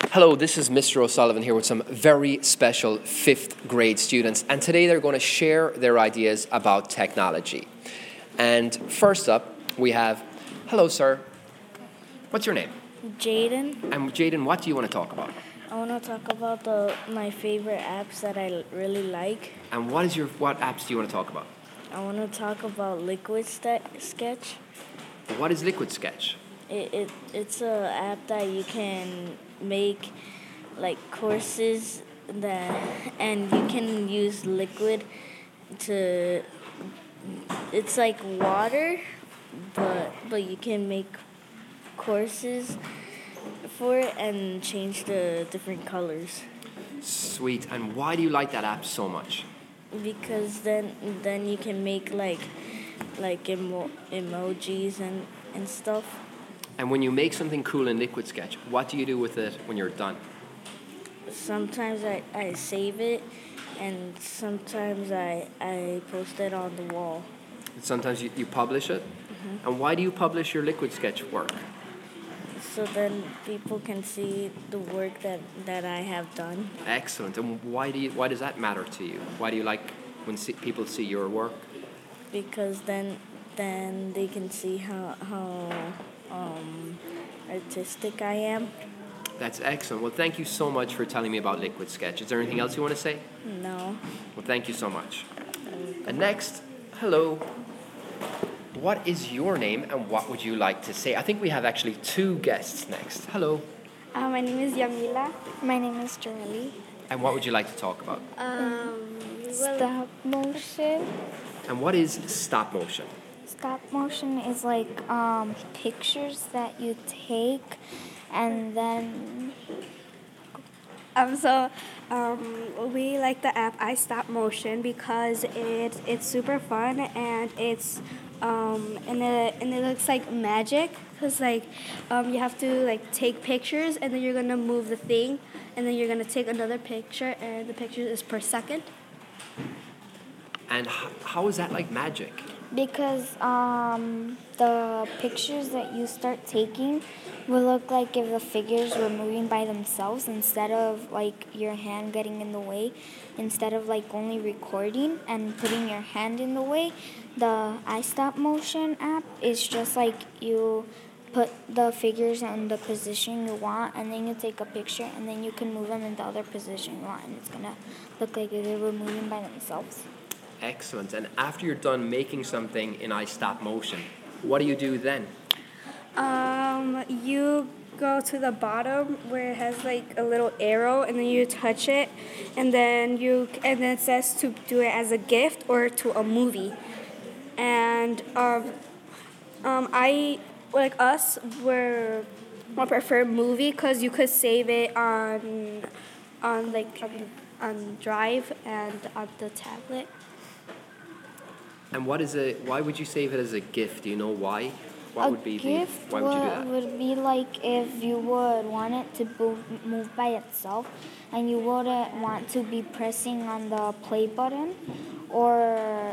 Hello, this is Mr. O'Sullivan here with some very special fifth grade students, and today they're going to share their ideas about technology. And first up, we have, hello sir, what's your name? Jaden. And Jaden, what do you want to talk about? I want to talk about my favorite apps that I really like. And what apps do you want to talk about? I want to talk about Liquid Sketch. What is Liquid Sketch? It's a app that you can make like courses and you can use liquid to. It's like water, but you can make courses for it and change the different colors. Sweet. And why do you like that app so much? Because then you can make like emojis and stuff. And when you make something cool in Liquid Sketch, what do you do with it when you're done? Sometimes I save it, and sometimes I post it on the wall. Sometimes you publish it? Mm-hmm. And why do you publish your Liquid Sketch work? So then people can see the work that I have done. Excellent. And why does that matter to you? Why do you like when people see your work? Because then they can see how artistic I am. That's excellent. Well, thank you so much for telling me about Liquid Sketch. Is there anything else you want to say? No. Well, thank you so much. And next, hello. What is your name and what would you like to say? I think we have actually two guests next. Hello. My name is Yamila. My name is Jolie. And what would you like to talk about? Stop motion. And what is stop motion? Stop motion is like pictures that you take and then... We like the app iStopMotion because it's super fun and it looks like magic because you have to take pictures and then you're gonna move the thing and then you're gonna take another picture and the picture is per second. And how is that like magic? Because the pictures that you start taking will look like if the figures were moving by themselves instead of like your hand getting in the way. Instead of like only recording and putting your hand in the way, the iStopMotion app is just like you put the figures in the position you want and then you take a picture and then you can move them in the other position you want and it's gonna look like if they were moving by themselves. Excellent. And after you're done making something in iStopMotion, what do you do then? You go to the bottom where it has like a little arrow and then you touch it and then it says to do it as a gift or to a movie. And I prefer movie because you could save it on Drive and on the tablet. And why would you save it as a gift? Do you know why? Why would you do that? Would be like if you would want it to move by itself and you wouldn't want to be pressing on the play button, or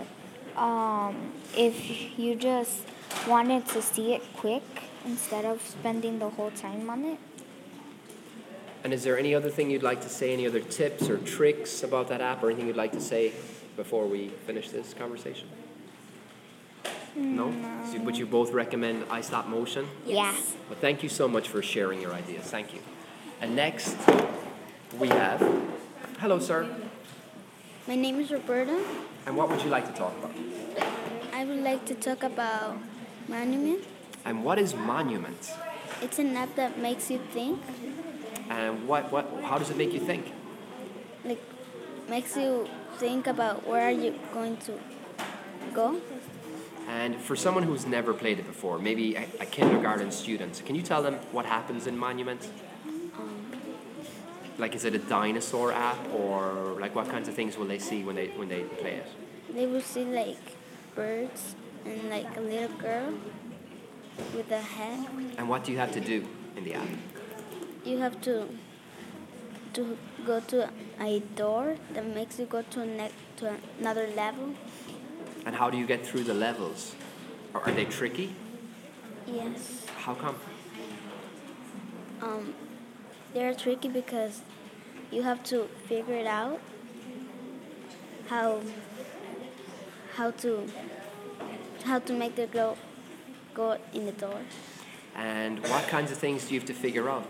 if you just wanted to see it quick instead of spending the whole time on it. And is there any other thing you'd like to say, any other tips or tricks about that app or anything you'd like to say before we finish this conversation? No? Would you both recommend iStopMotion? Yeah. Well, thank you so much for sharing your ideas. Thank you. And next, we have... Hello, sir. My name is Roberta. And what would you like to talk about? I would like to talk about Monument. And what is Monument? It's an app that makes you think. And how does it make you think? Like, makes you think about where are you going to go. And for someone who's never played it before, maybe a kindergarten student, can you tell them what happens in Monument? Like, is it a dinosaur app, or like what kinds of things will they see when they play it? They will see like birds and like a little girl with a hat. And what do you have to do in the app? You have to go to a door that makes you go to another level. And how do you get through the levels? Are they tricky? Yes. How come? they're tricky because you have to figure it out how how to how to make the girl go in the door. And what kinds of things do you have to figure out?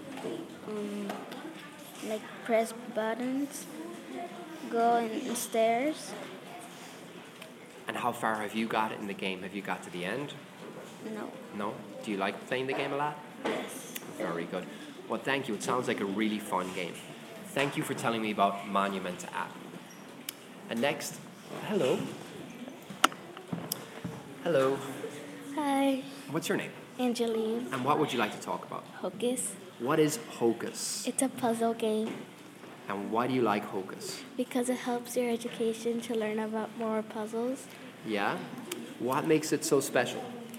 Like press buttons, go in stairs. And how far have you got in the game? Have you got to the end? No. No? Do you like playing the game a lot? Yes. Very good. Well, thank you. It sounds like a really fun game. Thank you for telling me about Monument app. And next, hello. Hello. Hi, What's your name? Angeline. And what would you like to talk about? Hocus. What is Hocus? It's a puzzle game And why do you like Hocus? because it helps your education to learn about more puzzles. Yeah? What makes it so special?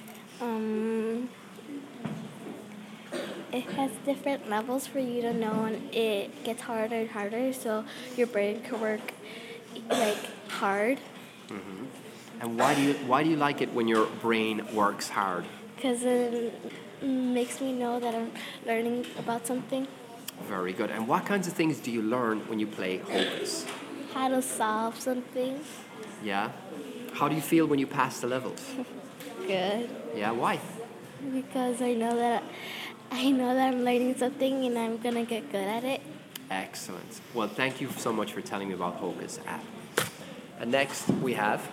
It has different levels for you to know, and it gets harder and harder, so your brain can work like hard. And why do you like it when your brain works hard? Because it makes me know that I'm learning about something. Very good. And what kinds of things do you learn when you play Hocus? How to solve something. Yeah? How do you feel when you pass the levels? Good. Yeah, why? Because I know that I'm learning something and I'm gonna get good at it. Excellent. Well, thank you so much for telling me about Hocus app. And next we have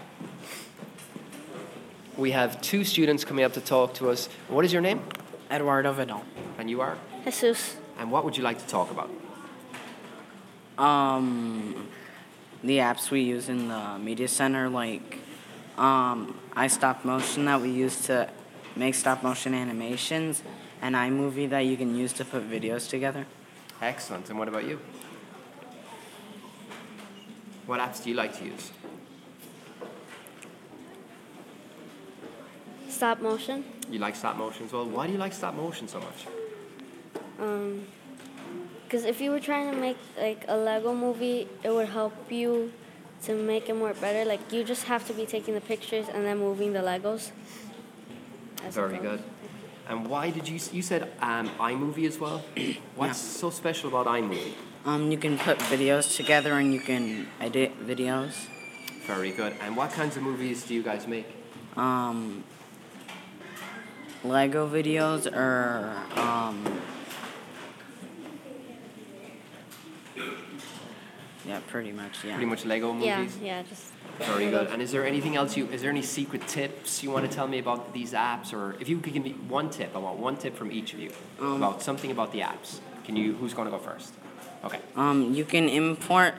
two students coming up to talk to us. What is your name? Eduardo Vidal. And you are? Jesus. And what would you like to talk about? The apps we use in the media center, like iStop Motion that we use to make stop motion animations, and iMovie that you can use to put videos together. Excellent. And what about you? What apps do you like to use? Stop motion. You like stop motion as well? Why do you like stop motion so much? Because if you were trying to make like a Lego movie, it would help you to make it more better. Like you just have to be taking the pictures and then moving the Legos. Very good. And why did you said iMovie as well? What's so special about iMovie? You can put videos together and you can edit videos. Very good. And what kinds of movies do you guys make? Lego videos or yeah, pretty much, yeah. Pretty much Lego movies? Yeah, just. Very good. And is there anything else is there any secret tips you want to tell me about these apps? Or if you could give me one tip, I want one tip from each of you about something about the apps. Who's going to go first? Okay. You can import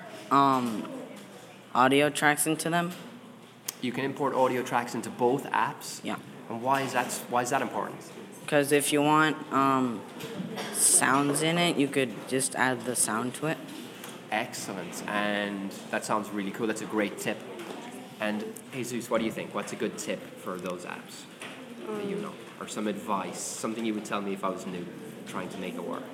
audio tracks into them. You can import audio tracks into both apps? Yeah. And why is that important? Because if you want sounds in it, you could just add the sound to it. Excellent. And that sounds really cool. That's a great tip. And Jesus, what do you think? What's a good tip for those apps that you know? Or some advice, something you would tell me if I was new, trying to make it work?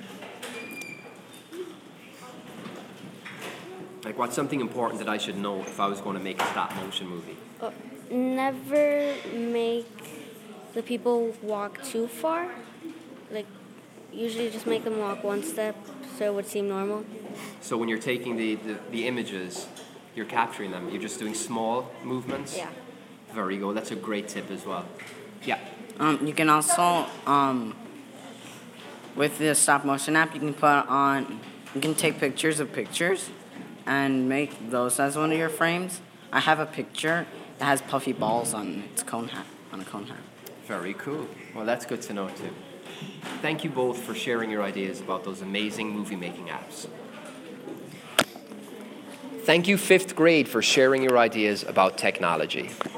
Like what's something important that I should know if I was going to make a stop motion movie? Never make the people walk too far. Like usually just make them walk one step so it would seem normal. So when you're taking the images, you're capturing them. You're just doing small movements? Yeah. Very good. That's a great tip as well. Yeah. You can also, with the stop motion app, you can take pictures of pictures and make those as one of your frames. I have a picture that has puffy balls on its cone hat, on a cone hat. Very cool. Well, that's good to know too. Thank you both for sharing your ideas about those amazing movie-making apps. Thank you, 5th grade, for sharing your ideas about technology.